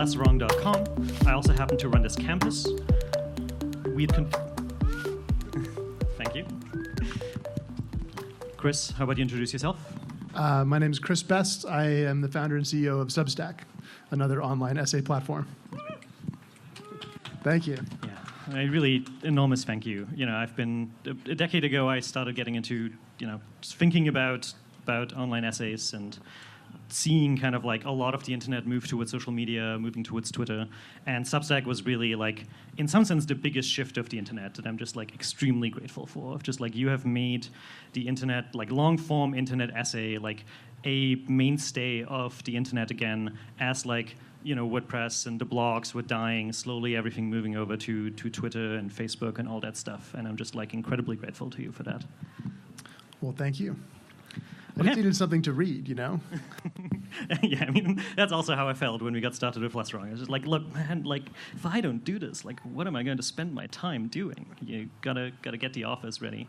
lesswrong.com. I also happen to run this campus. Thank you. Chris, how about you introduce yourself? My name is Chris Best. I am the founder and CEO of Substack, another online essay platform. Thank you. Yeah, a really enormous thank you. I've been a decade ago. I started getting into just thinking about online essays and seeing kind of like a lot of the internet move towards social media, moving towards Twitter, and Substack was really like, in some sense, the biggest shift of the internet that I'm just like extremely grateful for. Just like you have made the internet, like long-form internet essay, like a mainstay of the internet again, as like WordPress and the blogs were dying, slowly everything moving over to Twitter and Facebook and all that stuff, and I'm just like incredibly grateful to you for that. Well, thank you. I just needed something to read, Yeah, I mean, that's also how I felt when we got started with Less Wrong. I was just like, look, man, like, if I don't do this, like, what am I going to spend my time doing? You gotta get the office ready.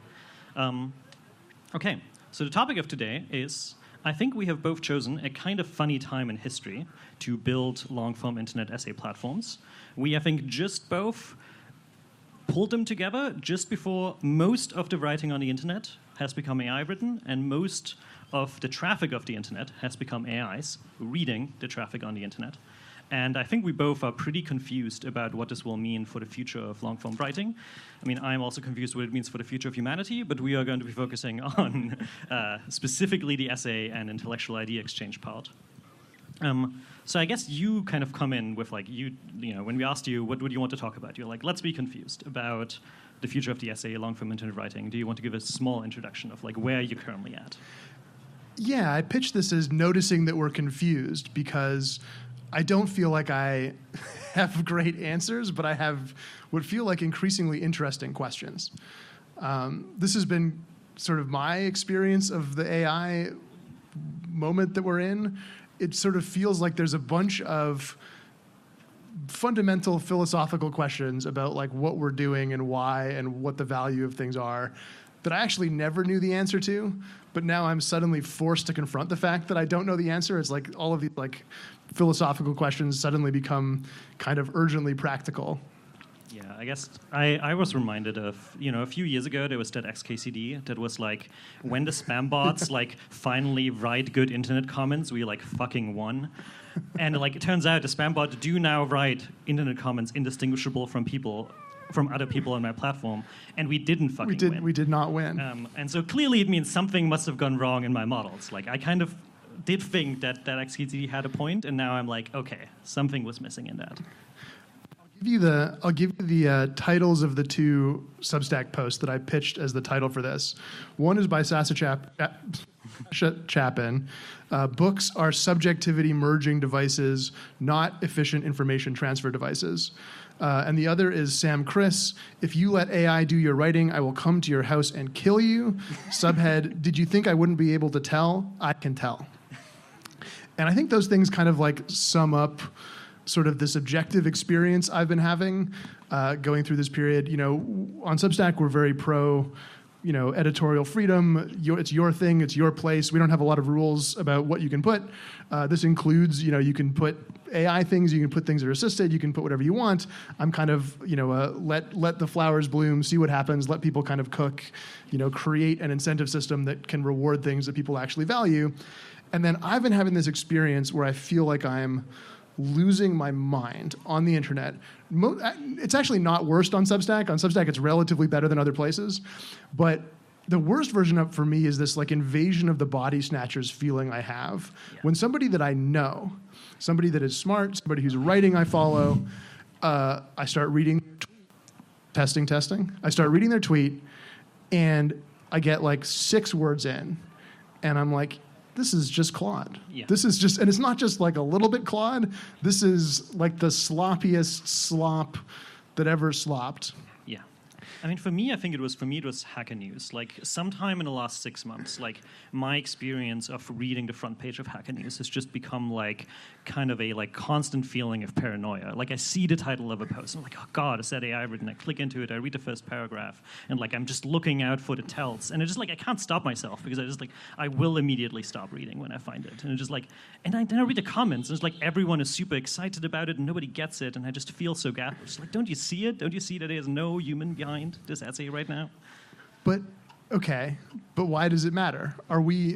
Okay, so the topic of today is, I think we have both chosen a kind of funny time in history to build long-form internet essay platforms. We, I think, just both pulled them together just before most of the writing on the internet has become AI written, and most of the traffic of the internet has become AIs reading the traffic on the internet. And I think we both are pretty confused about what this will mean for the future of long-form writing. I mean, I'm also confused what it means for the future of humanity, but we are going to be focusing on specifically the essay and intellectual idea exchange part. So I guess you kind of come in with like, when we asked you, what would you want to talk about? You're like, let's be confused about the future of the essay, long-form internet writing. Do you want to give a small introduction of like where you're currently at? Yeah, I pitched this as noticing that we're confused because I don't feel like I have great answers, but I have what feel like increasingly interesting questions. This has been sort of my experience of the AI moment that we're in. It sort of feels like there's a bunch of fundamental philosophical questions about like what we're doing and why and what the value of things are that I actually never knew the answer to, but now I'm suddenly forced to confront the fact that I don't know the answer. It's like all of these like philosophical questions suddenly become kind of urgently practical. Yeah, I guess I was reminded of, a few years ago there was that XKCD that was like, when the spam bots like finally write good internet comments, we like fucking won. And like it turns out the spam bots do now write internet comments indistinguishable from other people on my platform, and we didn't fucking win. We did not win. And so clearly it means something must have gone wrong in my models. Like I kind of did think that XKCD had a point, and now I'm like, okay, something was missing in that. I'll give you the titles of the two Substack posts that I pitched as the title for this. One is by Sasha Chapin. Books are subjectivity merging devices, not efficient information transfer devices. And the other is Sam Chris. If you let AI do your writing, I will come to your house and kill you. Subhead, did you think I wouldn't be able to tell? I can tell. And I think those things kind of like sum up sort of this objective experience I've been having going through this period. On Substack, we're very pro, editorial freedom. It's your thing, it's your place. We don't have a lot of rules about what you can put. This includes, you can put AI things, you can put things that are assisted, you can put whatever you want. I'm kind of, let the flowers bloom, see what happens, let people kind of cook, create an incentive system that can reward things that people actually value. And then I've been having this experience where I feel like I'm losing my mind on the internet. It's actually not worst on Substack. On Substack, it's relatively better than other places. But the worst version of for me is this like invasion of the body snatchers feeling I have. Yeah. When somebody that I know, somebody that is smart, somebody whose writing I follow, I start reading, testing. I start reading their tweet, and I get like 6 words in, and I'm like, this is just Claude. Yeah. This is just, and it's not just like a little bit Claude. This is like the sloppiest slop that ever slopped. Yeah. I mean, for me, it was Hacker News. Like, sometime in the last 6 months, like, my experience of reading the front page of Hacker News has just become, like, kind of a, like, constant feeling of paranoia. Like, I see the title of a post, and I'm like, oh, God, is that AI written? I click into it, I read the first paragraph, and, like, I'm just looking out for the tells. And it's just, like, I can't stop myself, because I will immediately stop reading when I find it. And it's just, like, and then I read the comments, and it's, like, everyone is super excited about it, and nobody gets it, and I just feel so gassed. Like, don't you see it? Don't you see that there's no human behind this essay right now? But okay, but why does it matter? Are we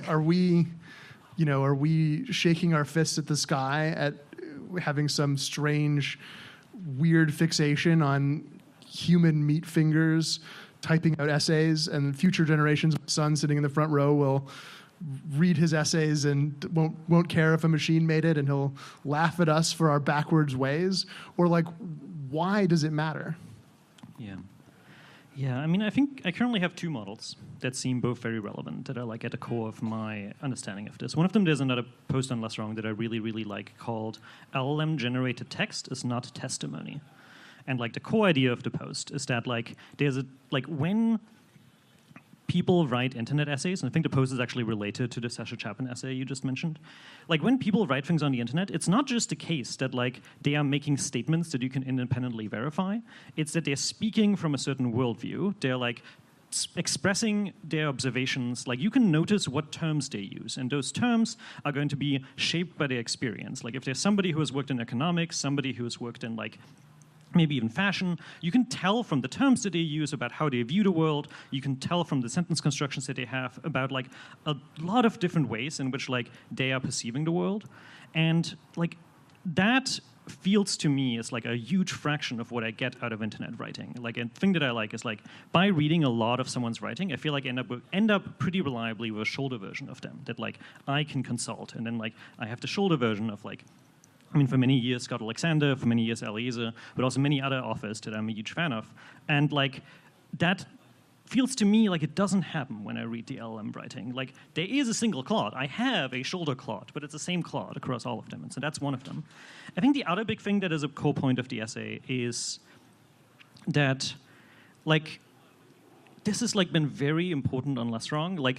shaking our fists at the sky at having some strange, weird fixation on human meat fingers typing out essays, and future generations of sons sitting in the front row will read his essays and won't care if a machine made it, and he'll laugh at us for our backwards ways? Or, like, why does it matter? Yeah, I mean, I think I currently have two models that seem both very relevant, that are, like, at the core of my understanding of this. One of them, there's another post on Less Wrong that I really, really like, called LLM-generated text is not testimony. And, like, the core idea of the post is that, like, when people write internet essays, and I think the post is actually related to the Sasha Chapin essay you just mentioned. Like, when people write things on the internet, it's not just the case that, like, they are making statements that you can independently verify. It's that they're speaking from a certain worldview. They're, like, expressing their observations. Like, you can notice what terms they use, and those terms are going to be shaped by their experience. Like, if there's somebody who has worked in economics, somebody who has worked in, like, maybe even fashion, you can tell from the terms that they use about how they view the world. You can tell from the sentence constructions that they have about, like, a lot of different ways in which, like, they are perceiving the world. And, like, that feels to me as, like, a huge fraction of what I get out of internet writing. Like, a thing that I like is, like, by reading a lot of someone's writing, I feel like I end up pretty reliably with a shoulder version of them that, like, I can consult. And then, like, I have the shoulder version of, like, I mean, for many years, Scott Alexander, for many years, Eliezer, but also many other authors that I'm a huge fan of. And, like, that feels to me like it doesn't happen when I read the LLM writing. Like, there is a single Claude. I have a shoulder Claude, but it's the same Claude across all of them. And so that's one of them. I think the other big thing that is a core point of the essay is that, like, this has, like, been very important on Less Wrong. Like,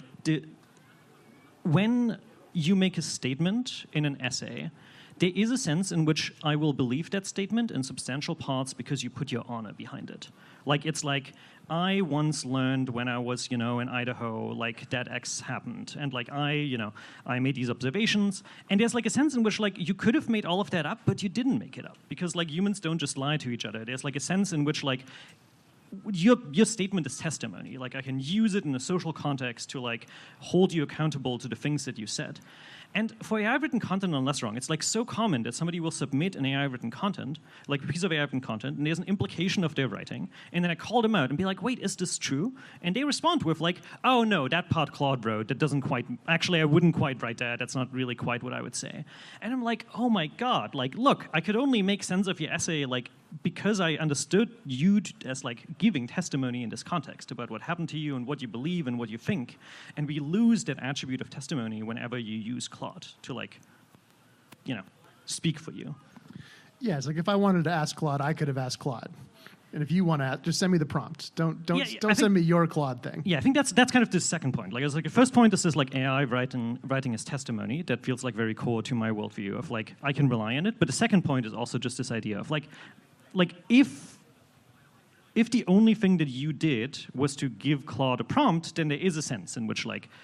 when you make a statement in an essay, there is a sense in which I will believe that statement in substantial parts because you put your honor behind it. Like, it's like, I once learned when I was, in Idaho, like, that X happened. And, like, I made these observations. And there's, like, a sense in which, like, you could have made all of that up, but you didn't make it up. Because, like, humans don't just lie to each other. There's, like, a sense in which, like, your statement is testimony. Like, I can use it in a social context to, like, hold you accountable to the things that you said. And for AI-written content on Less Wrong, it's, like, so common that somebody will submit an AI-written content, like a piece of AI-written content, and there's an implication of their writing, and then I call them out and be like, wait, is this true? And they respond with, like, oh, no, that part Claude wrote, that doesn't quite, actually, I wouldn't quite write that, that's not really quite what I would say. And I'm like, oh my God, like, look, I could only make sense of your essay, like, because I understood you as, like, giving testimony in this context about what happened to you and what you believe and what you think. And we lose that attribute of testimony whenever you use Claude to, like, speak for you. Yeah, it's like, if I wanted to ask Claude, I could have asked Claude. And if you want to, just send me the prompt. Don't send me your Claude thing. Yeah, I think that's kind of the second point. Like, it's like the first point is this, like, AI writing as testimony that feels, like, very core to my worldview of, like, I can rely on it. But the second point is also just this idea of, like if the only thing that you did was to give Claude a prompt, then there is a sense in which, like,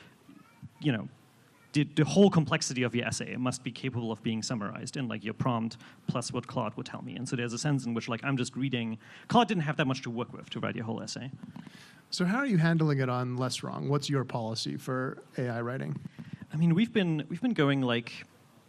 the whole complexity of your essay must be capable of being summarized in, like, your prompt plus what Claude would tell me. And so there's a sense in which, like, I'm just reading. Claude didn't have that much to work with to write your whole essay. So how are you handling it on Less Wrong? What's your policy for AI writing? I mean, we've been going, like,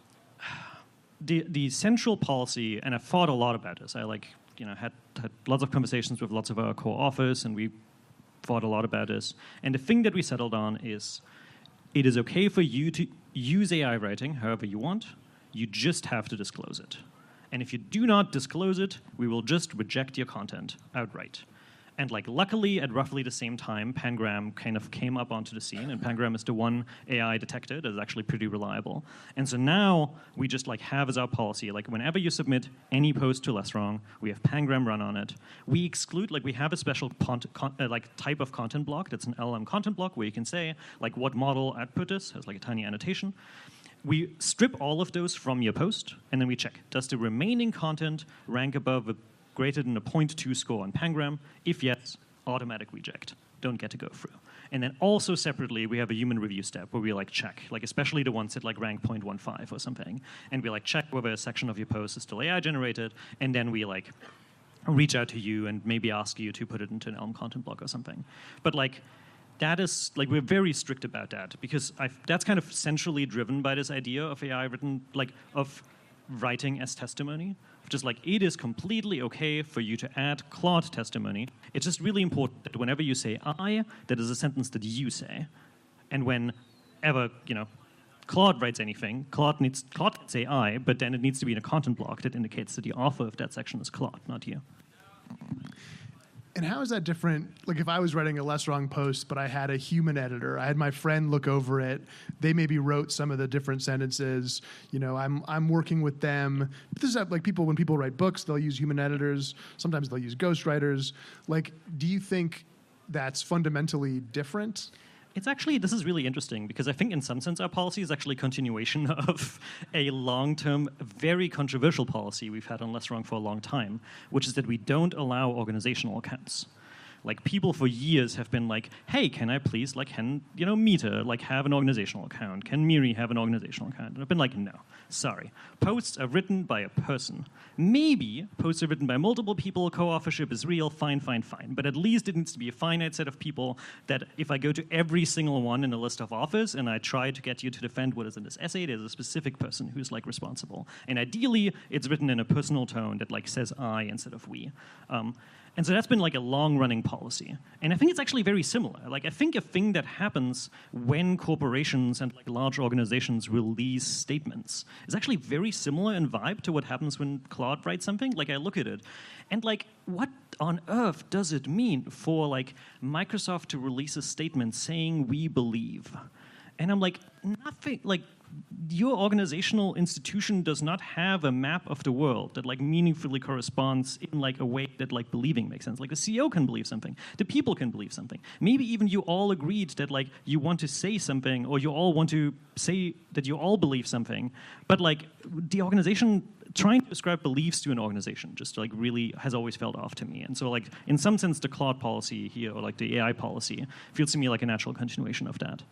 the central policy, and I've thought a lot about this. I, like, had lots of conversations with lots of our core authors, and we thought a lot about this. And the thing that we settled on is, it is okay for you to use AI writing however you want. You just have to disclose it. And if you do not disclose it, we will just reject your content outright. And like luckily, at roughly the same time, Pangram kind of came up onto the scene, and Pangram is the one AI detector that is actually pretty reliable. And so now we just like have as our policy, like whenever you submit any post to LessWrong, we have Pangram run on it. We exclude, like we have a special like type of content block that's an LLM content block where you can say like what model output is, has like a tiny annotation. We strip all of those from your post, and then we check, does the remaining content rank above a greater than a 0.2 score on Pangram? If yes, automatic reject. Don't get to go through. And then also separately, we have a human review step where we like check, like especially the ones that like rank 0.15 or something. And we like check whether a section of your post is still AI generated, and then we like reach out to you and maybe ask you to put it into an Elm content block or something. But like, that is, like, we're very strict about that because that's kind of centrally driven by this idea of AI written, like, of writing as testimony. Just like, it is completely okay for you to add Claude testimony. It's just really important that whenever you say I, that is a sentence that you say. And whenever, Claude writes anything, Claude can say I, but then it needs to be in a content block that indicates that the author of that section is Claude, not you. And how is that different? Like if I was writing a LessWrong post, but I had a human editor, I had my friend look over it. They maybe wrote some of the different sentences. I'm working with them. But this is like when people write books, they'll use human editors. Sometimes they'll use ghostwriters. Like, do you think that's fundamentally different? It's actually, this is really interesting because I think in some sense our policy is actually a continuation of a long-term, very controversial policy we've had on LessWrong for a long time, which is that we don't allow organizational accounts. Like people for years have been like, hey, can I please, like, Meter, like, have an organizational account? Can Miri have an organizational account? And I've been like, no, sorry. Posts are written by a person. Maybe posts are written by multiple people, co-authorship is real, fine. But at least it needs to be a finite set of people that if I go to every single one in a list of authors and I try to get you to defend what is in this essay, there's a specific person who's like responsible. And ideally, it's written in a personal tone that like says I instead of we. And so that's been like a long-running policy. And I think it's actually very similar. Like I think a thing that happens when corporations and like large organizations release statements is actually very similar in vibe to what happens when Claude writes something. Like I look at it and like what on earth does it mean for like Microsoft to release a statement saying we believe? And I'm like, nothing, like your organizational institution does not have a map of the world that like meaningfully corresponds in like a way that like believing makes sense. Like the CEO can believe something, the people can believe something. Maybe even you all agreed that like you want to say something, or you all want to say that you all believe something, but like the organization trying to describe beliefs to an organization just like really has always felt off to me. And so like in some sense the Claude policy here, or like the AI policy, feels to me like a natural continuation of that.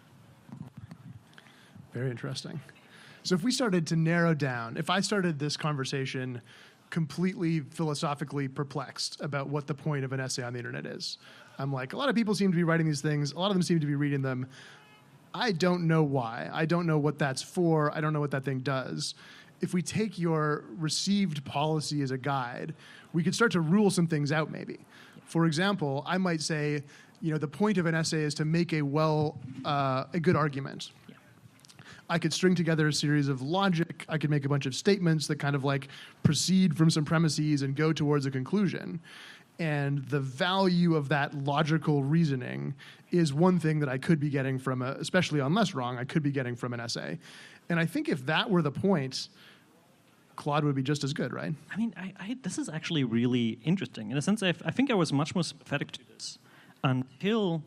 Very interesting. So if we started to narrow down, if I started this conversation completely philosophically perplexed about what the point of an essay on the internet is, I'm like, a lot of people seem to be writing these things, a lot of them seem to be reading them. I don't know why. I don't know what that's for. I don't know what that thing does. If we take your received policy as a guide, we could start to rule some things out maybe. For example, I might say, the point of an essay is to make a good argument. I could string together a series of logic. I could make a bunch of statements that kind of like proceed from some premises and go towards a conclusion. And the value of that logical reasoning is one thing that I could be getting from, especially on LessWrong, I could be getting from an essay. And I think if that were the point, Claude would be just as good, right? I mean, this is actually really interesting. In a sense, I think I was much more sympathetic to this until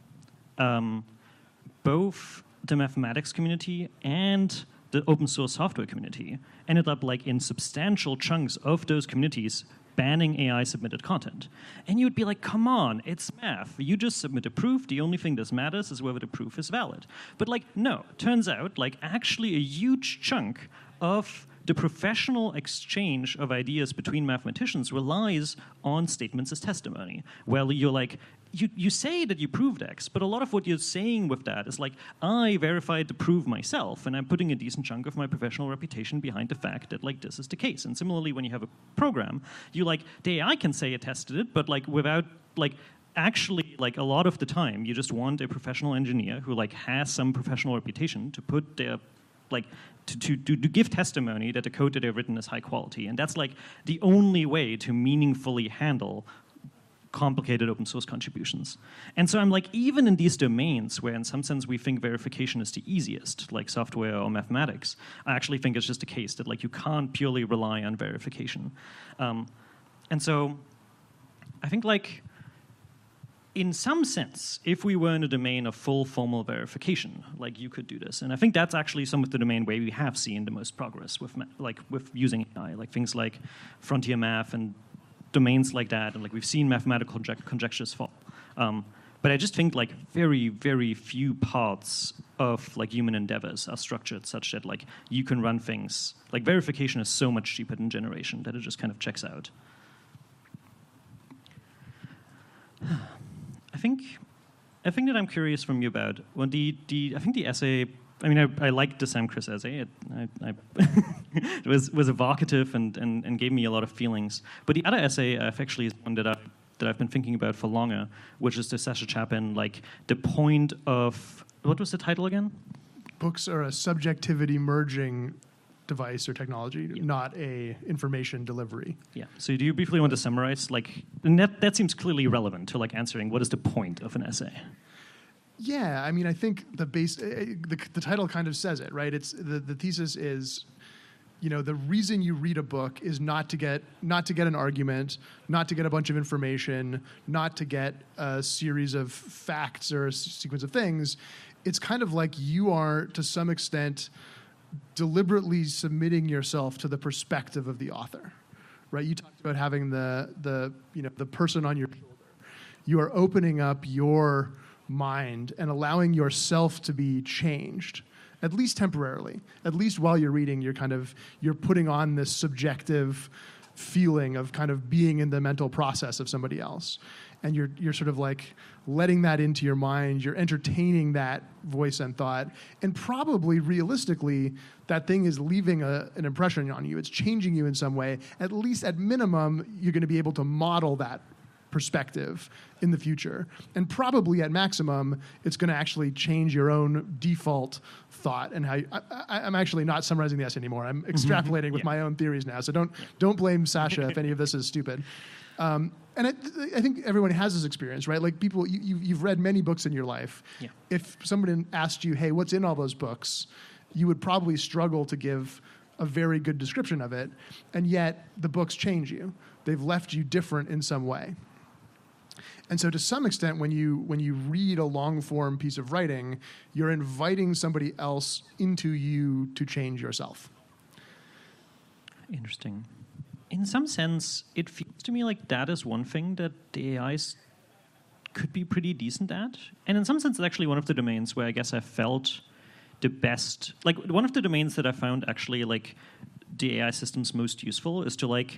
both the mathematics community and the open source software community ended up like in substantial chunks of those communities banning AI submitted content. And you would be like, come on, it's math. You just submit a proof. The only thing that matters is whether the proof is valid. But like, no, turns out like actually a huge chunk of the professional exchange of ideas between mathematicians relies on statements as testimony. Well, you're like, you say that you proved X, but a lot of what you're saying with that is like, I verified the proof myself, and I'm putting a decent chunk of my professional reputation behind the fact that like this is the case. And similarly, when you have a program, you like, the AI can say it tested it, but like without like actually, like a lot of the time, you just want a professional engineer who like has some professional reputation to put their like to give testimony that the code that they've written is high quality. And that's like the only way to meaningfully handle complicated open source contributions. And so I'm like, even in these domains where in some sense we think verification is the easiest, like software or mathematics, I actually think it's just a case that like you can't purely rely on verification. And so I think like, in some sense, if we were in a domain of full formal verification, like you could do this. And I think that's actually some of the domain where we have seen the most progress with using AI, like things like frontier math and domains like that, and like we've seen mathematical conjectures fall. But I just think like very, very few parts of like human endeavors are structured such that like you can run things. Like verification is so much cheaper than generation that it just kind of checks out. I think that I'm curious from you about I think the essay. I mean, I liked the Sam Chris essay. It was evocative and gave me a lot of feelings. But the other essay actually is one that I've been thinking about for longer, which is the Sasha Chapin, like the point of, what was the title again? Books are a subjectivity merging device or technology, not a information delivery. Yeah. So do you briefly want to summarize, like, and that seems clearly relevant to like answering what is the point of an essay? Yeah, I mean, I think the title kind of says it, right? It's the thesis is, the reason you read a book is not to get an argument, not to get a bunch of information, not to get a series of facts or a sequence of things. It's kind of like you are, to some extent, deliberately submitting yourself to the perspective of the author, right? You talked about having the person on your shoulder. You are opening up your mind and allowing yourself to be changed, at least temporarily. At least while you're reading, you're putting on this subjective feeling of kind of being in the mental process of somebody else. And you're sort of like letting that into your mind. You're entertaining that voice and thought. And probably realistically, that thing is leaving an impression on you. It's changing you in some way. At least at minimum, you're going to be able to model that perspective in the future. And probably at maximum, it's going to actually change your own default thought. And how I'm actually not summarizing the essay anymore. I'm extrapolating with my own theories now. So don't blame Sasha if any of this is stupid. And I think everyone has this experience, right? Like people, you've read many books in your life. Yeah. If somebody asked you, hey, what's in all those books? You would probably struggle to give a very good description of it. And yet the books change you. They've left you different in some way. And so to some extent, when you read a long-form piece of writing, you're inviting somebody else into you to change yourself. Interesting. In some sense, it feels to me like that is one thing that the AIs could be pretty decent at. And in some sense, it's actually one of the domains where I guess I felt the best. Like one of the domains that I found actually like the AI systems most useful is to like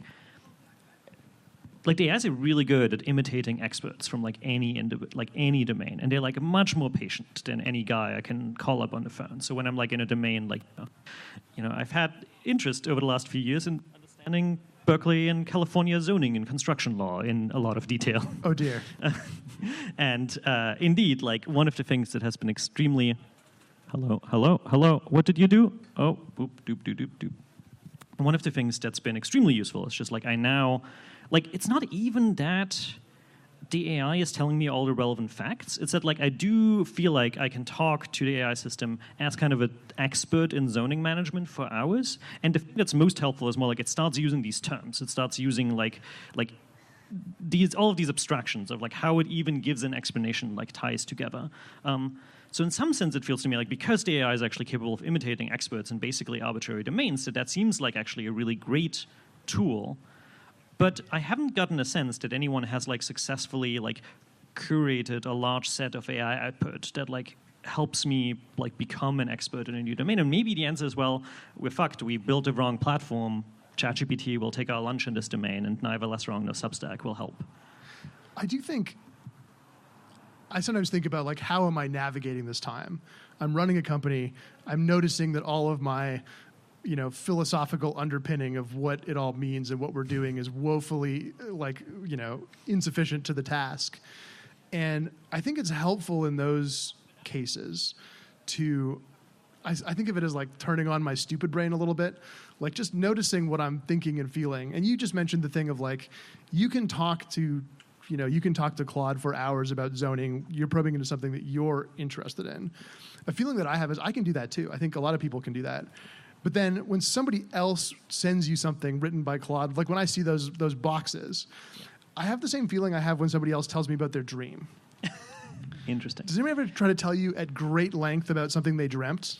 the AIs are really good at imitating experts from like any domain, and they're like much more patient than any guy I can call up on the phone. So when I'm like in a domain, like I've had interest over the last few years in understanding Berkeley and California zoning and construction law in a lot of detail. Oh dear. And indeed, like one of the things that has been extremely, hello, what did you do? Oh, boop, doop, doop, doop, doop. One of the things that's been extremely useful is just like I now. Like, it's not even that the AI is telling me all the relevant facts. It's that, like, I do feel like I can talk to the AI system as kind of an expert in zoning management for hours. And the thing that's most helpful is more like it starts using these terms. It starts using, like all of these abstractions of, like, how it even gives an explanation, like, ties together. So in some sense, it feels to me like because the AI is actually capable of imitating experts in basically arbitrary domains, that seems like actually a really great tool. But I haven't gotten a sense that anyone has like successfully like curated a large set of AI output that like helps me like become an expert in a new domain. And maybe the answer is, well, we're fucked. We built the wrong platform. ChatGPT will take our lunch in this domain, and neither Less Wrong nor Substack will help. I sometimes think about like, how am I navigating this time? I'm running a company. I'm noticing that all of my philosophical underpinning of what it all means and what we're doing is woefully insufficient to the task. And I think it's helpful in those cases I think of it as like turning on my stupid brain a little bit, like just noticing what I'm thinking and feeling. And you just mentioned the thing of like, you can talk to you can talk to Claude for hours about zoning. You're probing into something that you're interested in. A feeling that I have is I can do that too. I think a lot of people can do that. But then when somebody else sends you something written by Claude, like when I see those boxes, I have the same feeling I have when somebody else tells me about their dream. Interesting. Does anybody ever try to tell you at great length about something they dreamt?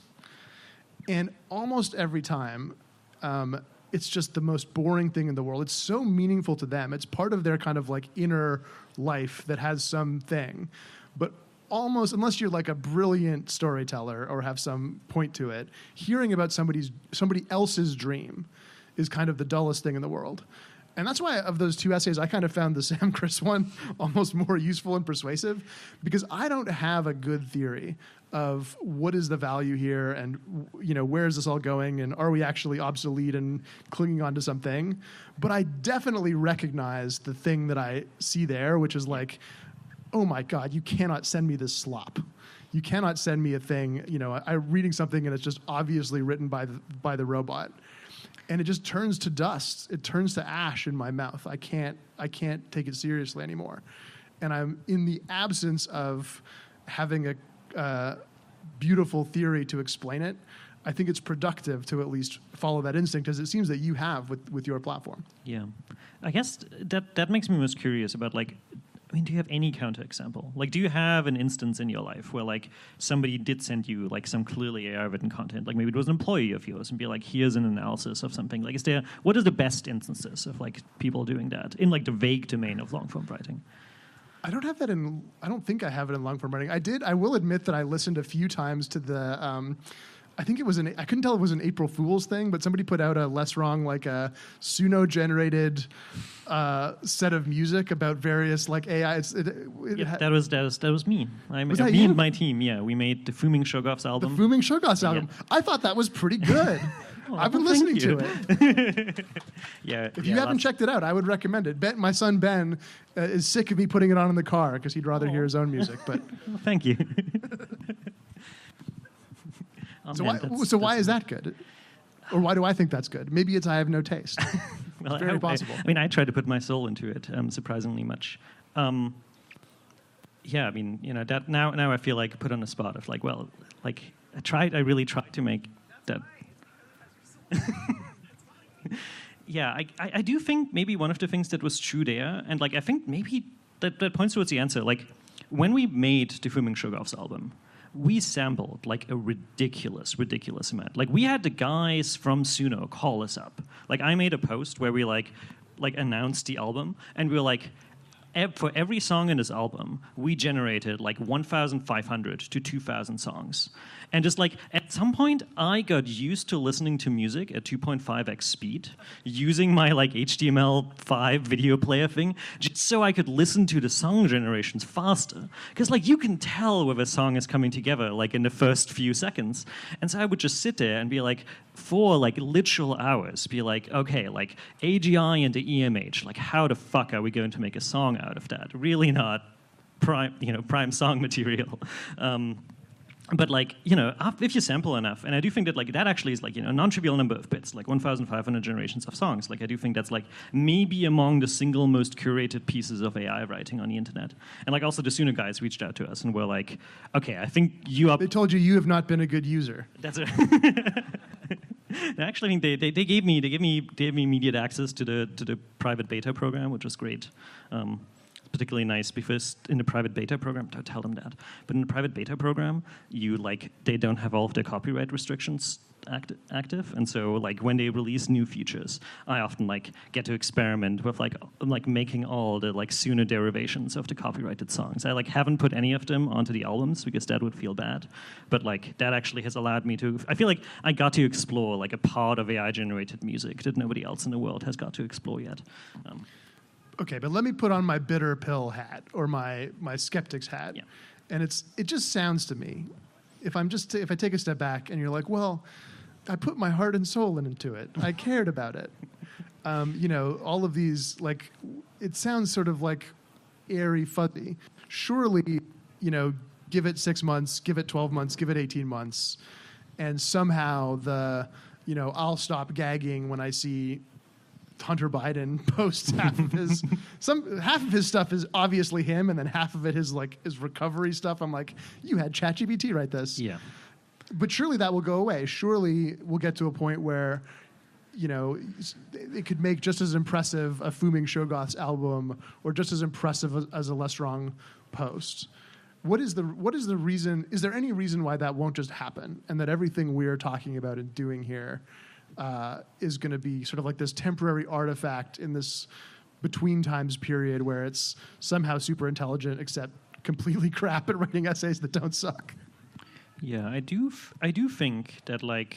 And almost every time, it's just the most boring thing in the world. It's so meaningful to them. It's part of their kind of like inner life that has something. But almost, unless you're like a brilliant storyteller or have some point to it, hearing about somebody else's dream is kind of the dullest thing in the world. And that's why of those two essays, I kind of found the Sam Chris one almost more useful and persuasive, because I don't have a good theory of what is the value here and where is this all going and are we actually obsolete and clinging on to something. But I definitely recognize the thing that I see there, which is like, oh my God, you cannot send me this slop. You cannot send me a thing, I'm reading something and it's just obviously written by the robot. And it just turns to dust. It turns to ash in my mouth. I can't take it seriously anymore. And I'm in the absence of having a beautiful theory to explain it. I think it's productive to at least follow that instinct, as it seems that you have with your platform. Yeah, I guess that makes me most curious about do you have any counterexample? Like, do you have an instance in your life where, like, somebody did send you, like, some clearly AI-written content? Like, maybe it was an employee of yours and be like, here's an analysis of something. Like, what is the best instances of, like, people doing that in, like, the vague domain of long-form writing? I don't think I have it in long-form writing. I will admit that I listened a few times to the... I think it was I couldn't tell if it was an April Fool's thing, but somebody put out a Less Wrong, like a Suno-generated set of music about various like AI. That was me. Was that me you? and my team. Yeah, we made the Fuming Shoggoths album. The Fuming Shoggoths album. Yeah. I thought that was pretty good. I've been listening to it. Yeah. If you haven't checked it out, I would recommend it. My son Ben is sick of me putting it on in the car because he'd rather hear his own music. But well, thank you. So why is that good? Or why do I think that's good? Maybe it's I have no taste. Well, it's very possible. I tried to put my soul into it, surprisingly much. Yeah, that now I feel like put on the spot of like, well, like I really tried to make that. Yeah, I do think maybe one of the things that was true there, and like I think maybe that points towards the answer. Like when we made the Fuming Shoggoths album, we sampled like a ridiculous amount. Like we had the guys from Suno call us up. Like I made a post where we like announced the album, and we were like, for every song in this album, we generated like 1,500 to 2,000 songs. And just like at some point, I got used to listening to music at 2.5x speed, using my like HTML5 video player thing, just so I could listen to the song generations faster. Because like you can tell whether a song is coming together like in the first few seconds. And so I would just sit there and be like, for like literal hours, be like, okay, like AGI into EMH, like how the fuck are we going to make a song out of that? Really not prime song material. But like, if you sample enough, and I do think that like that actually is like, a non-trivial number of bits, like 1,500 generations of songs. Like I do think that's like maybe among the single most curated pieces of AI writing on the internet. And like also the Suno guys reached out to us and were like, okay, I think you up. They told you have not been a good user. That's it. Actually, I think they gave me immediate access to the private beta program, which was great. Particularly nice because in the private beta program, don't tell them that, but in the private beta program, they don't have all of their copyright restrictions active, and so like when they release new features, I often like get to experiment with like making all the like Suno derivations of the copyrighted songs. I like haven't put any of them onto the albums because that would feel bad, but like that actually has allowed me to. I feel like I got to explore like a part of AI generated music that nobody else in the world has got to explore yet. Okay, but let me put on my bitter pill hat or my skeptic's hat. Yeah. And it just sounds to me, if I take a step back and you're like, well, I put my heart and soul into it. I cared about it. All of these, like, it sounds sort of like airy fuzzy. Surely, give it 6 months, give it 12 months, give it 18 months, and somehow I'll stop gagging when I see Hunter Biden posts half of his stuff is obviously him, and then half of it is like his recovery stuff. I'm like, you had ChatGPT write this. Yeah. But surely that will go away. Surely we'll get to a point where, it could make just as impressive a Fuming Shoggoth's album, or just as impressive as a Less Wrong post. What is the reason? Is there any reason why that won't just happen, and that everything we're talking about and doing here is going to be sort of like this temporary artifact in this between times period where it's somehow super intelligent except completely crap at writing essays that don't suck? Yeah, I do think that like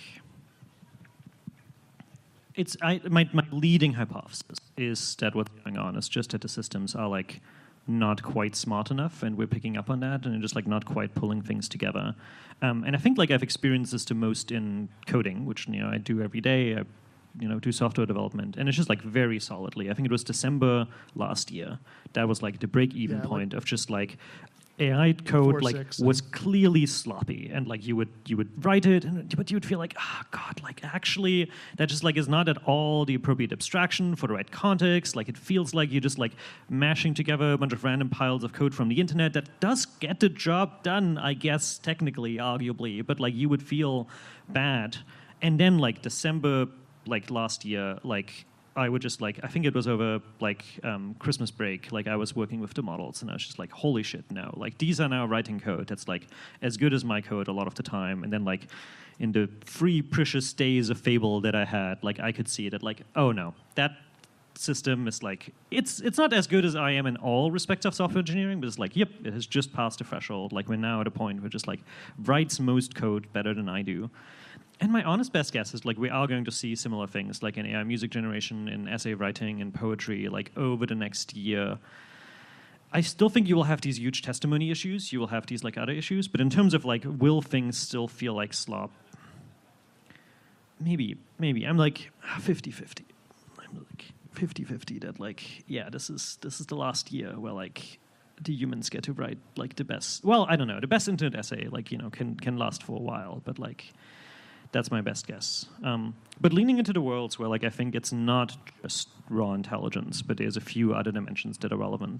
my leading hypothesis is that what's going on is just that the systems are like not quite smart enough, and we're picking up on that, and just like not quite pulling things together. And I think like I've experienced this the most in coding, which I do every day. I do software development, and it's just like very solidly. I think it was December last year that was like the break-even point of just like AI code was clearly sloppy, and like you would write it, but you would feel like, God, like actually that just like is not at all the appropriate abstraction for the right context. Like it feels like you're just like mashing together a bunch of random piles of code from the internet that does get the job done, I guess, technically, arguably, but like you would feel bad. And then like December, like last year, like I would just like, I think it was over like Christmas break, like I was working with the models, and I was just like, holy shit, no. Like these are now writing code that's like as good as my code a lot of the time. And then like in the 3 precious days of Fable that I had, like I could see that like, oh no, that system is like, it's not as good as I am in all respects of software engineering, but it's like, yep, it has just passed the threshold. Like we're now at a point where it just like writes most code better than I do. And my honest best guess is like we are going to see similar things like in AI music generation, in essay writing, in poetry, like over the next year. I still think you will have these huge testimony issues. You will have these like other issues. But in terms of like, will things still feel like slop? Maybe. I'm like 50-50. I'm like 50-50 that like, yeah, this is the last year where like the humans get to write like the best. Well, I don't know. The best internet essay like can last for a while, but like. That's my best guess. But leaning into the worlds where, like, I think it's not just raw intelligence, but there's a few other dimensions that are relevant.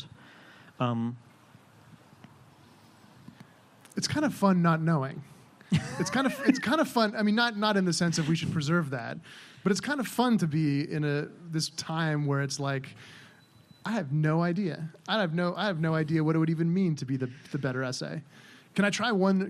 It's kind of fun not knowing. It's kind of fun. I mean, not in the sense of we should preserve that, but it's kind of fun to be in this time where it's like, I have no idea. I have no idea what it would even mean to be the better essay. Can I try one?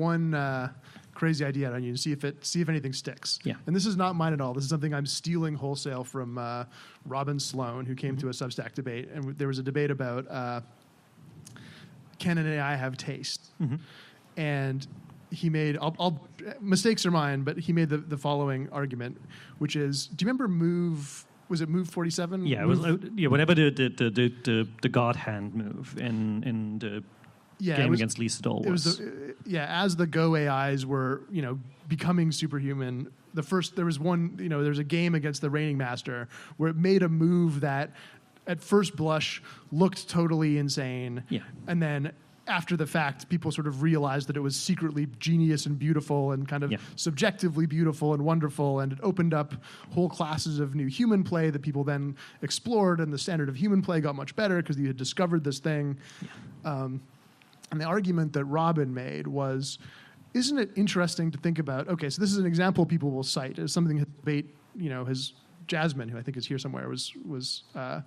Crazy idea on you and see if anything sticks. Yeah. And this is not mine at all. This is something I'm stealing wholesale from Robin Sloan, who came to a Substack debate, and there was a debate about can an AI have taste? And he made mistakes are mine, but he made the following argument, which is, do you remember Move? Was it Move 47? Yeah, it was whatever the God hand move in the game against Lee Sedol was. As the Go AIs were, becoming superhuman, there was one, there's a game against the Reigning Master where it made a move that at first blush looked totally insane. Yeah. And then after the fact, people sort of realized that it was secretly genius and beautiful and kind of subjectively beautiful and wonderful, and it opened up whole classes of new human play that people then explored, and the standard of human play got much better because you had discovered this thing. Yeah. And the argument that Robin made was, isn't it interesting to think about, okay, so this is an example people will cite as something that debate, his Jasmine, who I think is here somewhere, was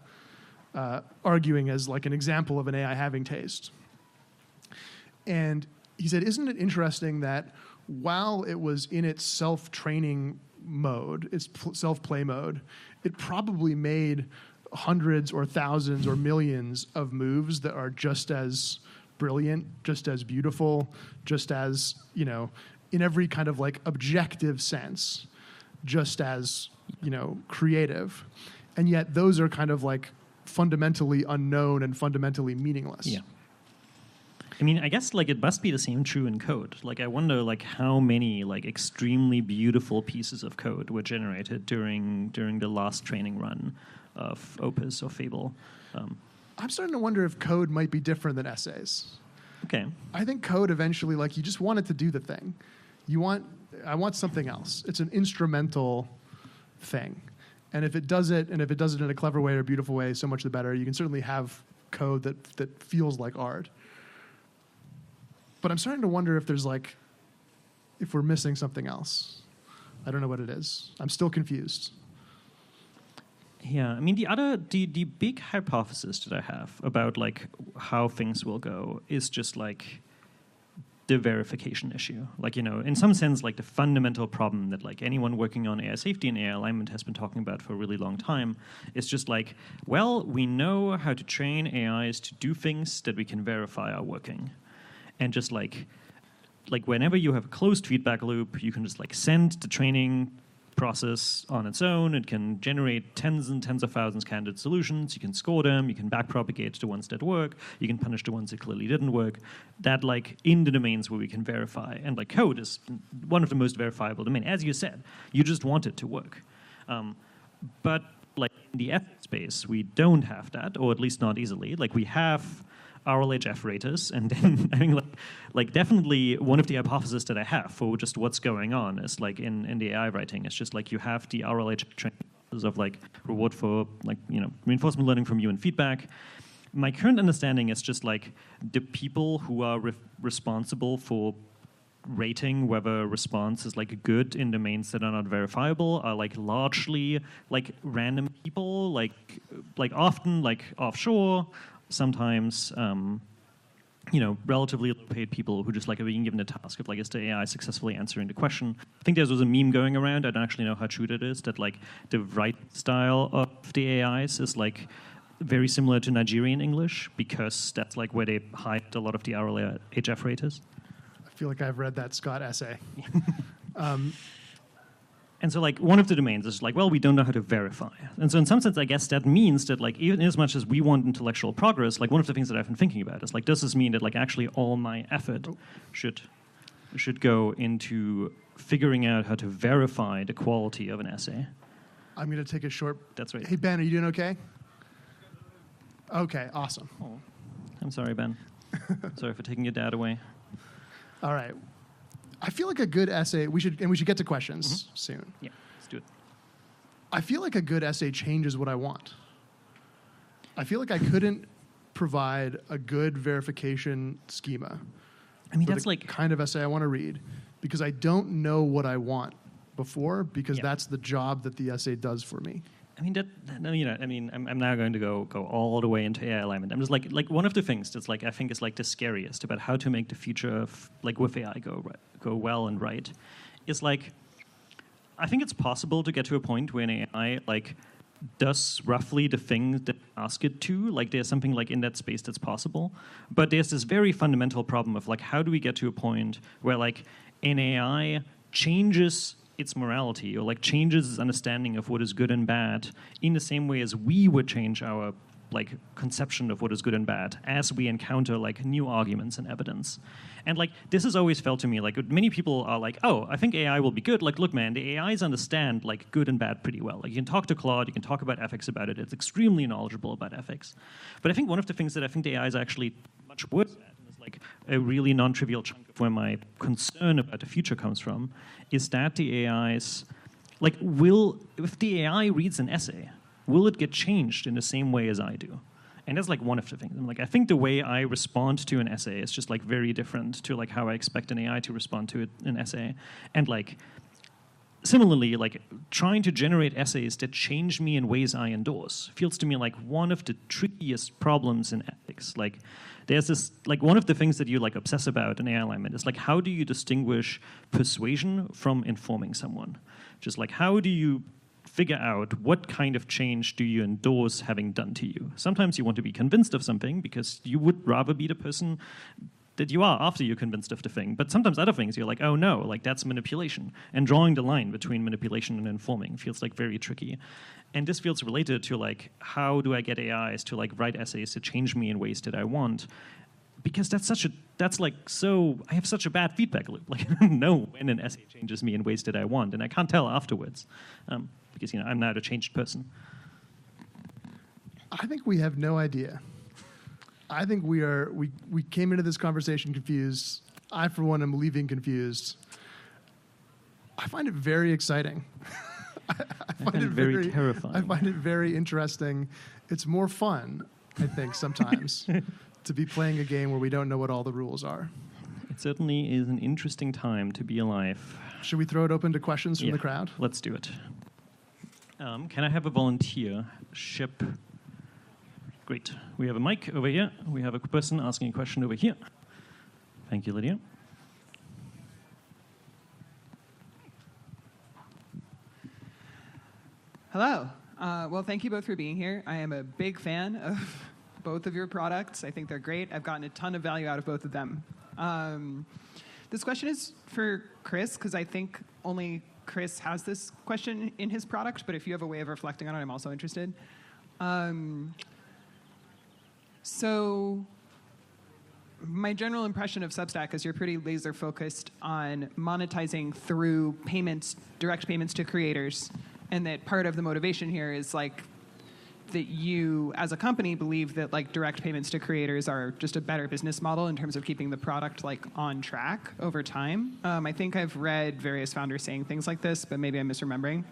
arguing as like an example of an AI having taste. And he said, isn't it interesting that while it was in its self-training mode, its self-play mode, it probably made hundreds or thousands or millions of moves that are just as brilliant, just as beautiful, just as, in every kind of like objective sense, just as, creative. And yet those are kind of like fundamentally unknown and fundamentally meaningless. Yeah. I mean, I guess like it must be the same true in code. Like I wonder like how many like extremely beautiful pieces of code were generated during the last training run of Opus or Fable. I'm starting to wonder if code might be different than essays. Okay. I think code eventually, like, you just want it to do the thing. I want something else. It's an instrumental thing. And if it does it in a clever way or a beautiful way, so much the better. You can certainly have code that feels like art. But I'm starting to wonder if we're missing something else. I don't know what it is. I'm still confused. Yeah, I mean, the big hypothesis that I have about like how things will go is just like the verification issue. Like, in some sense, like the fundamental problem that like anyone working on AI safety and AI alignment has been talking about for a really long time is just like, well, we know how to train AIs to do things that we can verify are working. And just like whenever you have a closed feedback loop, you can just like send the training process on its own. It can generate tens and tens of thousands of candidate solutions. You can score them. You can backpropagate the ones that work. You can punish the ones that clearly didn't work. That like in the domains where we can verify. And like code is one of the most verifiable domains. As you said, you just want it to work. But like in the ethics space, we don't have that, or at least not easily. Like we have RLHF raters, and then I think like definitely one of the hypotheses that I have for just what's going on is like in the AI writing, it's just like you have the RLHF training of like reward for like reinforcement learning from human feedback. My current understanding is just like the people who are responsible for rating whether a response is like good in domains that are not verifiable are like largely like random people, like often like offshore. Sometimes, relatively low-paid people who just like are being given a task of like, is the AI successfully answering the question? I think there was a meme going around. I don't actually know how true that is. That like the right style of the AIs is like very similar to Nigerian English because that's like where they hide a lot of the RLHF raters. I feel like I've read that Scott essay. And so, like, one of the domains is like, well, we don't know how to verify. And so, in some sense, I guess that means that, like, even as much as we want intellectual progress, like, one of the things that I've been thinking about is, like, does this mean that, like, actually all my effort should go into figuring out how to verify the quality of an essay? I'm going to take a short... That's right. Hey, Ben, are you doing okay? Okay, awesome. Oh, I'm sorry, Ben. Sorry for taking your dad away. All right. I feel like a good essay, we should get to questions soon. Yeah, let's do it. I feel like a good essay changes what I want. I feel like I couldn't provide a good verification schema. I mean, for that's the like kind of essay I want to read because I don't know what I want before because that's the job that the essay does for me. I mean, I'm now going to go all the way into AI alignment. I'm just like one of the things that's like I think is like the scariest about how to make the future of like with AI go well and right is like I think it's possible to get to a point where an AI like does roughly the thing that you ask it to. Like there's something like in that space that's possible, but there's this very fundamental problem of like how do we get to a point where like an AI changes its morality or like changes its understanding of what is good and bad in the same way as we would change our like conception of what is good and bad as we encounter like new arguments and evidence. And like this has always felt to me like many people are like, oh, I think AI will be good. Like, look, man, the AIs understand like good and bad pretty well. Like you can talk to Claude, you can talk about ethics about it. It's extremely knowledgeable about ethics. But I think one of the things that I think the AI is actually much worse at, and is like a really non-trivial chunk of where my concern about the future comes from, is that the AIs, like, if the AI reads an essay, will it get changed in the same way as I do? And that's like one of the things. I'm like, I think the way I respond to an essay is just like very different to like how I expect an AI to respond to an essay. And like similarly, like trying to generate essays that change me in ways I endorse feels to me like one of the trickiest problems in ethics. Like there's this, like one of the things that you like obsess about in AI alignment is like how do you distinguish persuasion from informing someone? Just like how do you figure out what kind of change do you endorse having done to you? Sometimes you want to be convinced of something because you would rather be the person that you are after you're convinced of the thing. But sometimes other things you're like, oh no, like that's manipulation. And drawing the line between manipulation and informing feels like very tricky. And this feels related to like, how do I get AIs to like write essays to change me in ways that I want? Because I have such a bad feedback loop. Like I don't know when an essay changes me in ways that I want, and I can't tell afterwards. Because I'm not a changed person. I think we have no idea. I think we came into this conversation confused. I, for one, am leaving confused. I find it very exciting. I find it very terrifying. I find it very interesting. It's more fun, I think, sometimes to be playing a game where we don't know what all the rules are. It certainly is an interesting time to be alive. Should we throw it open to questions from Yeah, the crowd? Let's do it. Can I have a volunteer ship? Great. We have a mic over here. We have a person asking a question over here. Thank you, Lydia. Hello. Well, thank you both for being here. I am a big fan of both of your products. I think they're great. I've gotten a ton of value out of both of them. This question is for Chris, because I think only Chris has this question in his product, but if you have a way of reflecting on it, I'm also interested. So my general impression of Substack is you're pretty laser focused on monetizing through payments, direct payments to creators, and that part of the motivation here is like that you as a company believe that like direct payments to creators are just a better business model in terms of keeping the product like on track over time. I think I've read various founders saying things like this, but maybe I'm misremembering.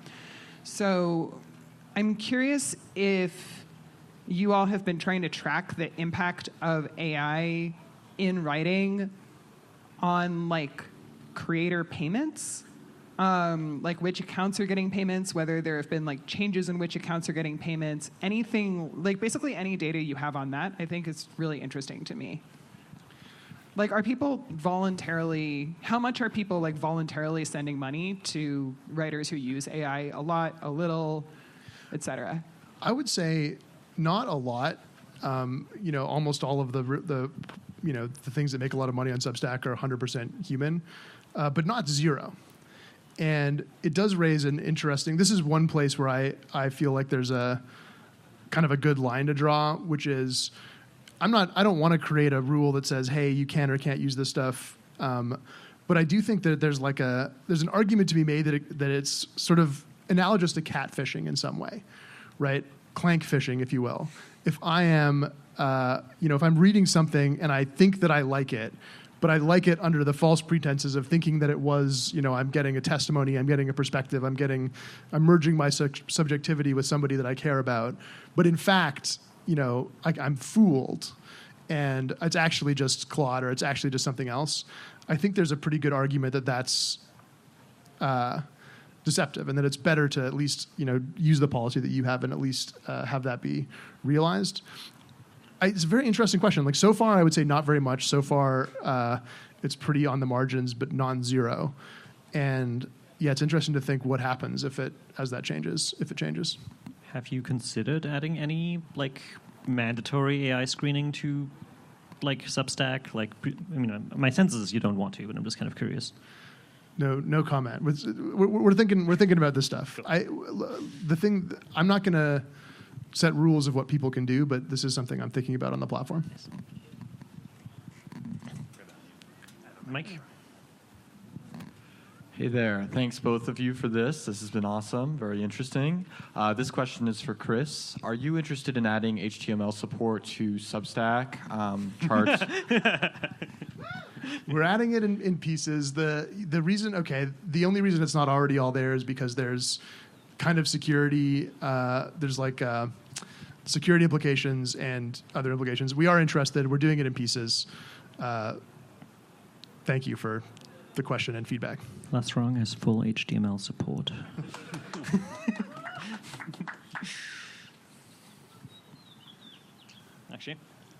So I'm curious if you all have been trying to track the impact of AI in writing on like creator payments, like which accounts are getting payments, whether there have been like changes in which accounts are getting payments, anything, like basically any data you have on that, I think is really interesting to me. Like, are people voluntarily, how much are people like voluntarily sending money to writers who use AI? A lot, a little, et cetera? I would say not a lot. Almost all of the things that make a lot of money on Substack are 100% human, but not zero. And it does raise an interesting, this is one place where I feel like there's a kind of a good line to draw, which is, I don't want to create a rule that says, hey, you can or can't use this stuff. But I do think that there's an argument to be made that it's sort of analogous to catfishing in some way, right? Clank fishing, if you will. If I am, if I'm reading something and I think that I like it, but I like it under the false pretenses of thinking that it was, I'm getting a testimony, I'm getting a perspective, I'm merging my subjectivity with somebody that I care about. But in fact, I'm fooled, and it's actually just Claude, or it's actually just something else. I think there's a pretty good argument that that's deceptive, and that it's better to at least use the policy that you have and at least have that be realized. It's a very interesting question. Like, so far, I would say not very much. So far, it's pretty on the margins, but non-zero. And yeah, it's interesting to think what happens if it changes. Have you considered adding any like mandatory AI screening to like Substack? Like, my sense is you don't want to, but I'm just kind of curious. No comment. We're thinking about this stuff. I'm not going to set rules of what people can do, but this is something I'm thinking about on the platform. Yes. Mike? Hey there. Thanks, both of you, for this. This has been awesome. Very interesting. This question is for Chris. Are you interested in adding HTML support to Substack? We're adding it in pieces. The only reason it's not already all there is because there's kind of security. There's like security implications and other implications. We are interested. We're doing it in pieces. Thank you for the question and feedback. Last Wrong has full HTML support. Actually,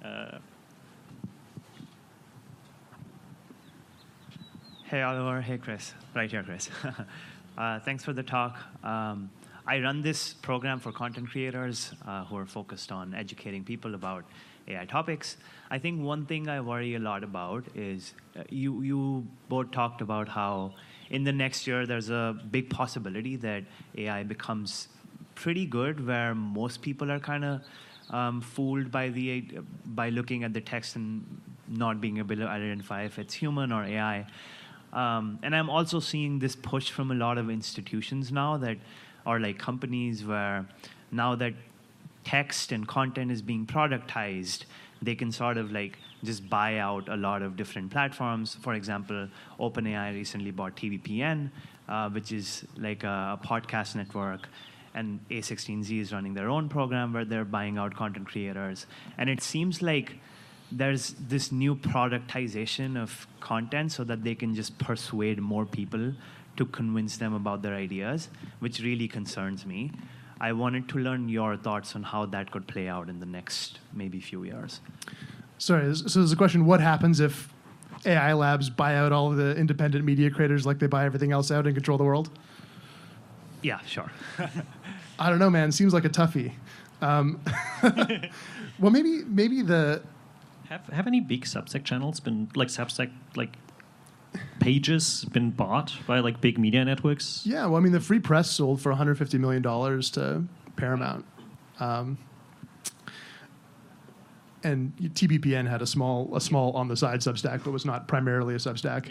Hey, Oliver. Hey, Chris. Right here, Chris. Thanks for the talk. I run this program for content creators who are focused on educating people about AI topics. I think one thing I worry a lot about is you both talked about how in the next year there's a big possibility that AI becomes pretty good, where most people are kind of fooled by looking at the text and not being able to identify if it's human or AI. And I'm also seeing this push from a lot of institutions now that are like companies where now that text and content is being productized, they can sort of like just buy out a lot of different platforms. For example, OpenAI recently bought TVPN, which is like a podcast network. And A16Z is running their own program where they're buying out content creators. And it seems like there's this new productization of content so that they can just persuade more people to convince them about their ideas, which really concerns me. I wanted to learn your thoughts on how that could play out in the next maybe few years. Sorry, so there's a question, what happens if AI labs buy out all of the independent media creators like they buy everything else out and control the world? Yeah, sure. I don't know, man. Seems like a toughie. Well, maybe the... Have any big Substack channels been, like Substack, like pages been bought by like big media networks? Yeah, well, I mean, the Free Press sold for $150 million to Paramount. And TBPN had a small on the side Substack, but was not primarily a Substack. Yeah.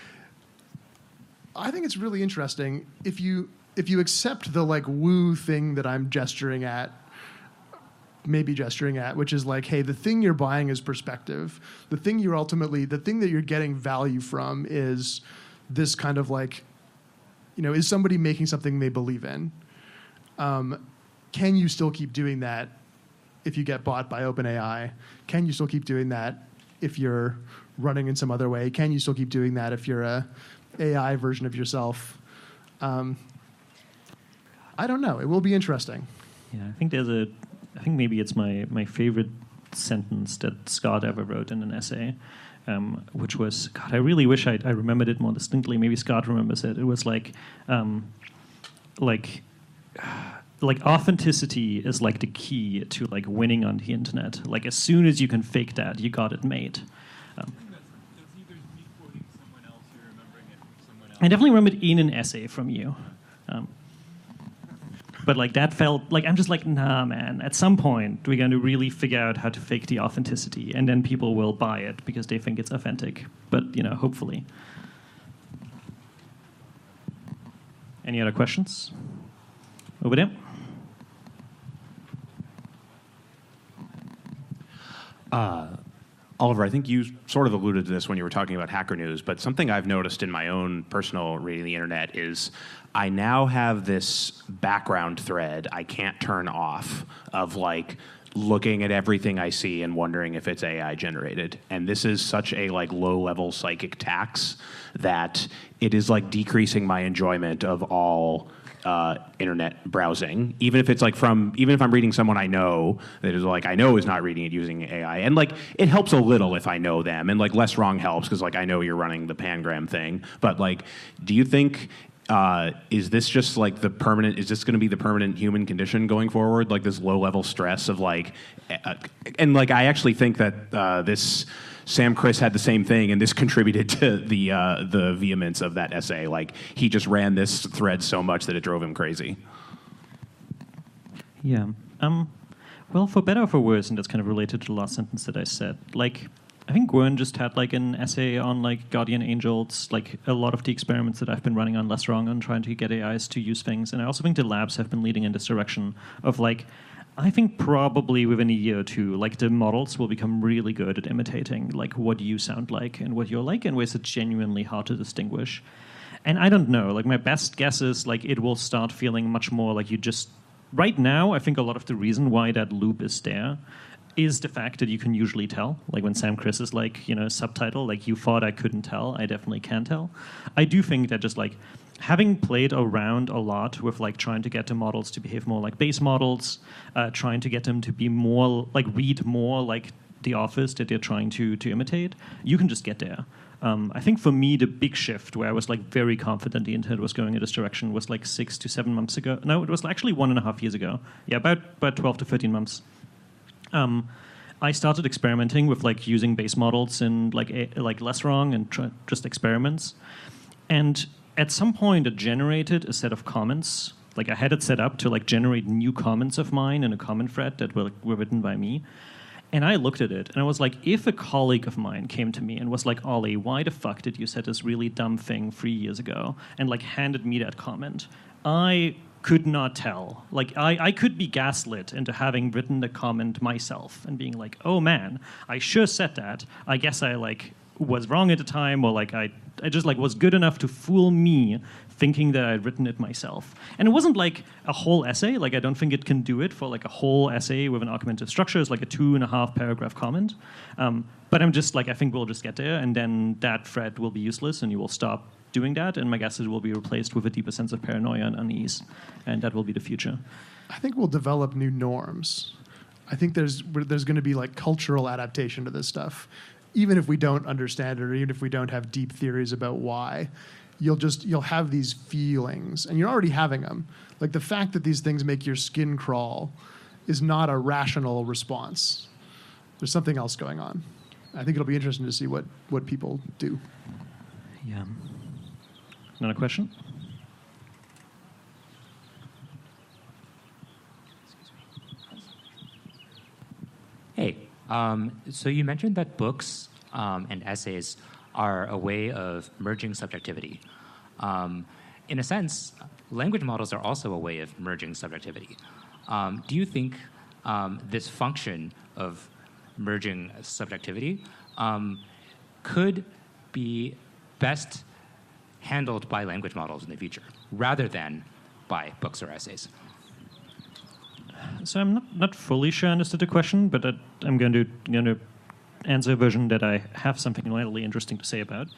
I think it's really interesting if you accept the like woo thing that I'm gesturing at, which is like, hey, the thing you're buying is perspective. The thing that you're getting value from is this kind of like, is somebody making something they believe in? Can you still keep doing that if you get bought by OpenAI? Can you still keep doing that if you're running in some other way? Can you still keep doing that if you're a AI version of yourself? I don't know. It will be interesting. Yeah, I think maybe it's my favorite sentence that Scott ever wrote in an essay, which was, God, I really wish I remembered it more distinctly. Maybe Scott remembers it. It was like authenticity is like the key to like winning on the internet. Like as soon as you can fake that, you got it made. I definitely remember it in an essay from you. But like that felt like, I'm just like, nah, man, at some point we're going to really figure out how to fake the authenticity, and then people will buy it because they think it's authentic. But, hopefully. Any other questions? Over there. Oliver, I think you sort of alluded to this when you were talking about Hacker News, but something I've noticed in my own personal reading of the internet is I now have this background thread I can't turn off of like looking at everything I see and wondering if it's AI generated. And this is such a like low-level psychic tax that it is like decreasing my enjoyment of all internet browsing, even if it's like even if I'm reading someone I know that is like I know is not reading it using AI, and like it helps a little if I know them, and like less wrong helps because like I know you're running the Pangram thing. But like, do you think is this just like is this going to be the permanent human condition going forward? Like this low level stress of like, and like I actually think that this. Sam Kriss had the same thing, and this contributed to the vehemence of that essay. Like, he just ran this thread so much that it drove him crazy. Yeah. Well, for better or for worse, and that's kind of related to the last sentence that I said, like, I think Gwern just had like an essay on like Guardian Angels, like a lot of the experiments that I've been running on Less Wrong on trying to get AIs to use things. And I also think the labs have been leading in this direction of like, I think probably within a year or two, like the models will become really good at imitating like what you sound like and what you're like in ways that's genuinely hard to distinguish. And I don't know, like my best guess is like it will start feeling much more like you just, right now, I think a lot of the reason why that loop is there is the fact that you can usually tell. Like when Sam Kriss is like, subtitle, like you thought I couldn't tell, I definitely can tell. I do think that just like having played around a lot with like trying to get the models to behave more like base models, trying to get them to be more like read more like the Office that they're trying to imitate, you can just get there. I think for me the big shift where I was like very confident the internet was going in this direction was like 6 to 7 months ago. No, it was actually 1.5 years ago. Yeah, about 12 to 13 months. I started experimenting with like using base models in like Less Wrong and just experiments, and at some point, it generated a set of comments. Like I had it set up to like generate new comments of mine in a comment thread that were written by me. And I looked at it and I was like, if a colleague of mine came to me and was like, Ollie, why the fuck did you say this really dumb thing 3 years ago? And like handed me that comment, I could not tell. Like I could be gaslit into having written the comment myself and being like, oh man, I sure said that. I guess I like was wrong at the time, or like I just like was good enough to fool me thinking that I'd written it myself. And it wasn't like a whole essay. Like I don't think it can do it for like a whole essay with an argumentative structure. It's like a 2.5 paragraph comment. But I'm just like, I think we'll just get there, and then that thread will be useless, and you will stop doing that. And my guess is it will be replaced with a deeper sense of paranoia and unease, and that will be the future. I think we'll develop new norms. I think there's going to be like cultural adaptation to this stuff, even if we don't understand it, or even if we don't have deep theories about why. You'll have these feelings, and you're already having them. Like the fact that these things make your skin crawl is not a rational response. There's something else going on. I think it'll be interesting to see what people do. Yeah. Another question? Hey, so you mentioned that books and essays are a way of merging subjectivity. In a sense, language models are also a way of merging subjectivity. Do you think this function of merging subjectivity could be best handled by language models in the future, rather than by books or essays? So I'm not fully sure I understood the question, but I'm going to answer a version that I have something really interesting to say about.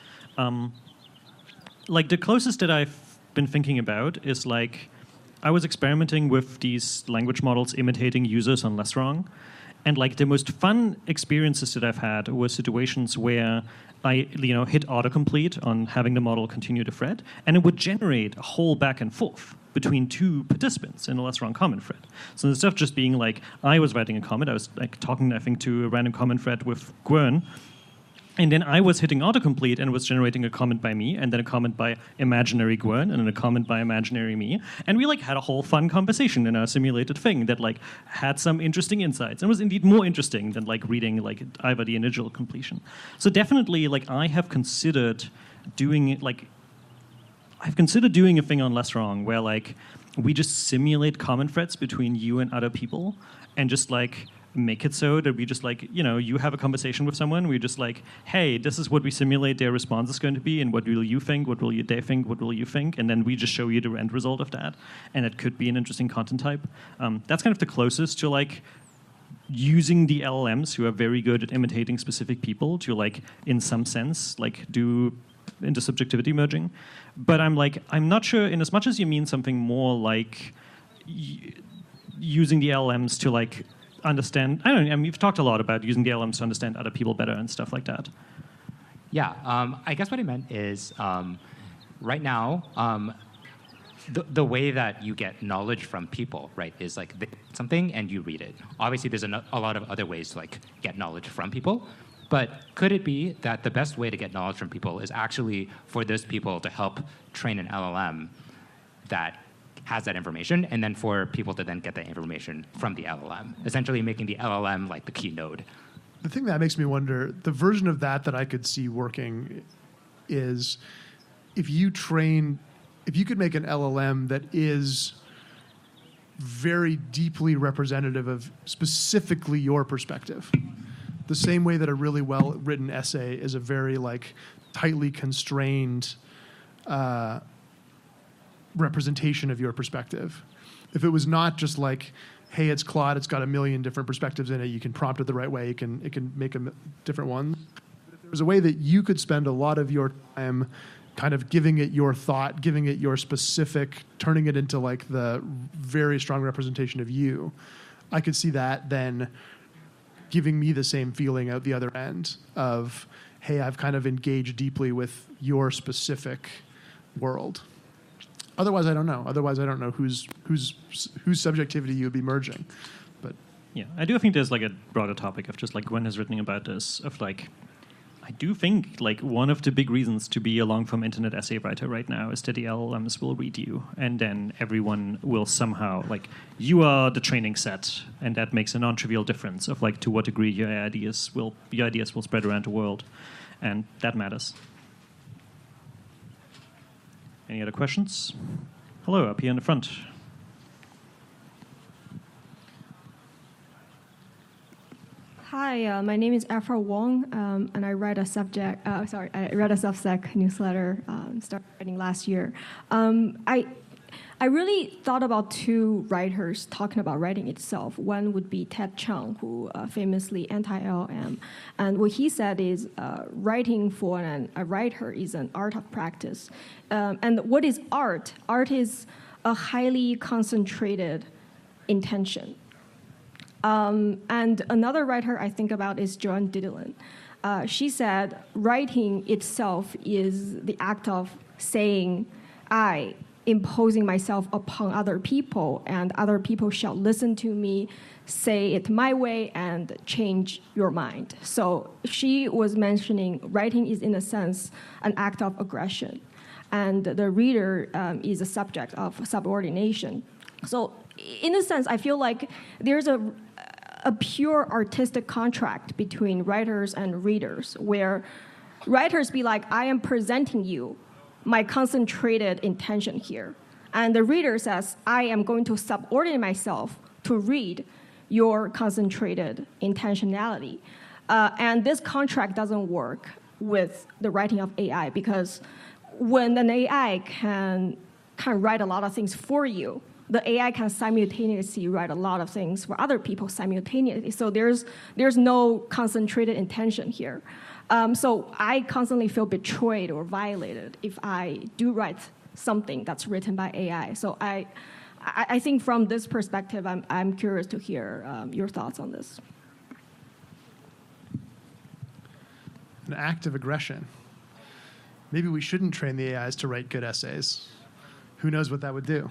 Like the closest that I've been thinking about is like I was experimenting with these language models imitating users on Less Wrong, and like the most fun experiences that I've had were situations where I hit autocomplete on having the model continue to thread, and it would generate a whole back and forth between two participants in a Less Wrong comment thread. So instead of just being like I was writing a comment, I was like talking I think to a random comment thread with Gwern, and then I was hitting autocomplete and was generating a comment by me, and then a comment by imaginary Gwern, and then a comment by imaginary me. And we like had a whole fun conversation in our simulated thing that like had some interesting insights and was indeed more interesting than like reading like either the initial completion. So definitely like I have considered doing it like I've considered doing a thing on Less Wrong where like we just simulate comment threads between you and other people and just like make it so that we just like, you have a conversation with someone, we just like, hey, this is what we simulate their response is going to be, and what will you think, what will they think, what will you think, and then we just show you the end result of that, and it could be an interesting content type. That's kind of the closest to like using the LLMs who are very good at imitating specific people to like, in some sense, like do intersubjectivity merging. But I'm not sure, in as much as you mean something more like using the LLMs to like understand, you've talked a lot about using the LLMs to understand other people better and stuff like that. Yeah, I guess what I meant is right now, the way that you get knowledge from people, right, is like something and you read it. Obviously, there's a lot of other ways to like get knowledge from people. But could it be that the best way to get knowledge from people is actually for those people to help train an LLM that has that information, and then for people to then get that information from the LLM, essentially making the LLM like the key node? The thing that makes me wonder, the version of that I could see working is if you could make an LLM that is very deeply representative of specifically your perspective. The same way that a really well-written essay is a very like tightly constrained representation of your perspective. If it was not just like, hey, it's Claude, it's got a million different perspectives in it, you can prompt it the right way, it can make a different one. But if there was a way that you could spend a lot of your time kind of giving it your thought, giving it your specific, turning it into like the very strong representation of you, I could see that then giving me the same feeling at the other end of, hey, I've kind of engaged deeply with your specific world. Otherwise, I don't know. Otherwise, I don't know whose subjectivity you would be merging. But yeah, I do think there's like a broader topic of just like Gwen has written about this of like, I do think like one of the big reasons to be a long-form internet essay writer right now is that the LLMs will read you, and then everyone will somehow like you are the training set, and that makes a non-trivial difference of like to what degree your ideas will spread around the world, and that matters. Any other questions? Hello, up here in the front. Hi, my name is Afra Wong, and I write a Substack newsletter. Started writing last year. I really thought about two writers talking about writing itself. One would be Ted Chiang, who famously anti-LLM, and what he said is writing for a writer is an art of practice. And what is art? Art is a highly concentrated intention. And another writer I think about is Joan Didion. She said writing itself is the act of saying, I, imposing myself upon other people, and other people shall listen to me, say it my way, and change your mind. So she was mentioning writing is, in a sense, an act of aggression, and the reader is a subject of subordination. So in a sense, I feel like there's a pure artistic contract between writers and readers, where writers be like, I am presenting you my concentrated intention here. And the reader says, I am going to subordinate myself to read your concentrated intentionality. And this contract doesn't work with the writing of AI, because when an AI can write a lot of things for you, the AI can simultaneously write a lot of things for other people simultaneously. So there's no concentrated intention here. So I constantly feel betrayed or violated if I do write something that's written by AI. So I think from this perspective, I'm curious to hear your thoughts on this. An act of aggression. Maybe we shouldn't train the AIs to write good essays. Who knows what that would do?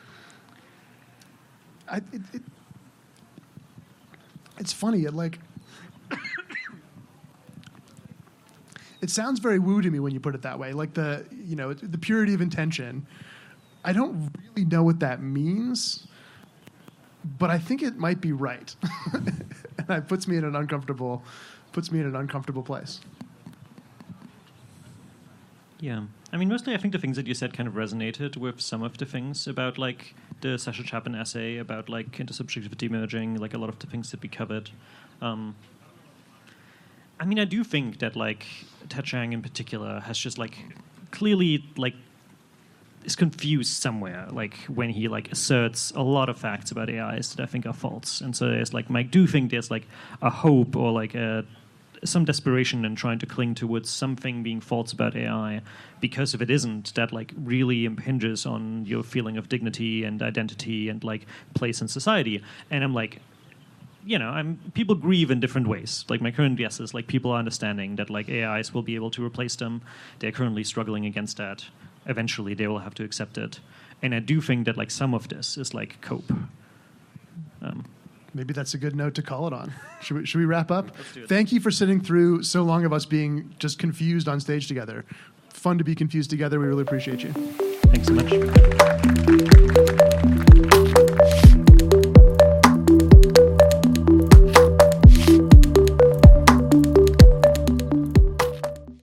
It's funny. It sounds very woo to me when you put it that way. Like the purity of intention. I don't really know what that means, but I think it might be right, and it puts me in an uncomfortable place. Yeah. I mean, mostly I think the things that you said kind of resonated with some of the things about, like, the Sasha Chapin essay, about, like, intersubjectivity merging, like, a lot of the things that we covered. I mean, I do think that, like, Ted Chiang in particular has just, like, clearly, like, is confused somewhere, like, when he, like, asserts a lot of facts about AIs that I think are false. And so there's, like, I do think there's, like, a hope or, like, some desperation in trying to cling towards something being false about AI, because if it isn't, that, like, really impinges on your feeling of dignity and identity and, like, place in society. And I'm like, people grieve in different ways. Like, my current guess is, like, people are understanding that, like, AIs will be able to replace them. They're currently struggling against that. Eventually, they will have to accept it. And I do think that, like, some of this is, like, cope. Maybe that's a good note to call it on. Should we wrap up? Let's do it. Thank you for sitting through so long of us being just confused on stage together. Fun to be confused together. We really appreciate you. Thanks so much.